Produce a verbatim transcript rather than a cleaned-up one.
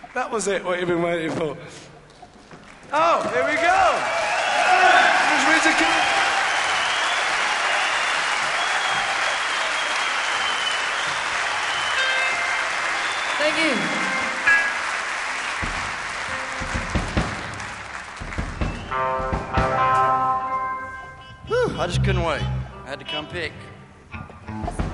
That was it, what you've been waiting for. Oh, here we go. Here's Rita King. Thank you. Whew, I just couldn't wait. I had to come pick.